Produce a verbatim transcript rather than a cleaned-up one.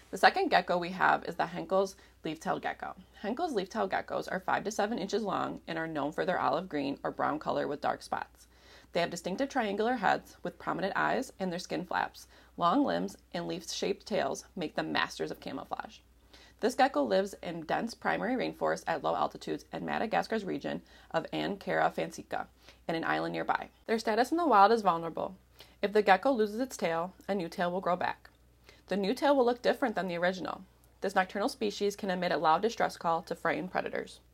The second gecko we have is the Henkel's leaf-tailed gecko. Henkel's leaf-tailed geckos are five to seven inches long and are known for their olive green or brown color with dark spots. They have distinctive triangular heads with prominent eyes, and their skin flaps, long limbs, and leaf-shaped tails make them masters of camouflage. This gecko lives in dense primary rainforest at low altitudes in Madagascar's region of Ankara Fansica and an island nearby. Their status in the wild is vulnerable. If the gecko loses its tail, a new tail will grow back. The new tail will look different than the original. This nocturnal species can emit a loud distress call to frighten predators.